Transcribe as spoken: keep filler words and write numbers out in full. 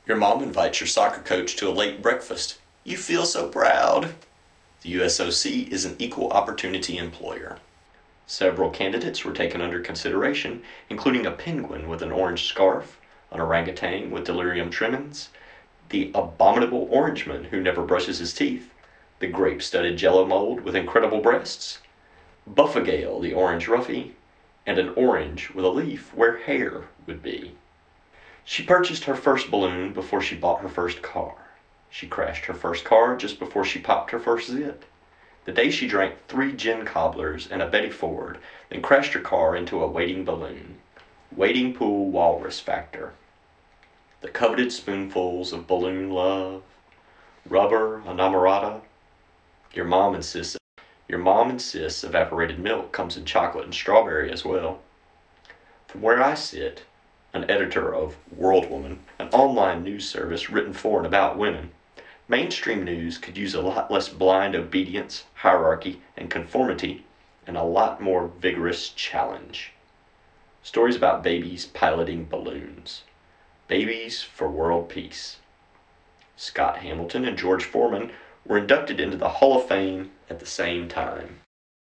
Your mom invites your soccer coach to a late breakfast. You feel so proud. The U S O C is an equal opportunity employer. Several candidates were taken under consideration, including a penguin with an orange scarf, an orangutan with delirium tremens, the abominable orangeman who never brushes his teeth, the grape-studded jello mold with incredible breasts, Buffagale the orange ruffy, and an orange with a leaf where hair would be. She purchased her first balloon before she bought her first car. She crashed her first car just before she popped her first zit. The day she drank three gin cobblers and a Betty Ford, then crashed her car into a waiting balloon. Wading pool walrus factor. The coveted spoonfuls of balloon love. Rubber, a namorata. Your mom insists. Your mom insists evaporated milk comes in chocolate and strawberry as well. From where I sit, an editor of World Woman, an online news service written for and about women, mainstream news could use a lot less blind obedience, hierarchy, and conformity, and a lot more vigorous challenge. Stories about babies piloting balloons. Babies for world peace. Scott Hamilton and George Foreman were inducted into the Hall of Fame at the same time.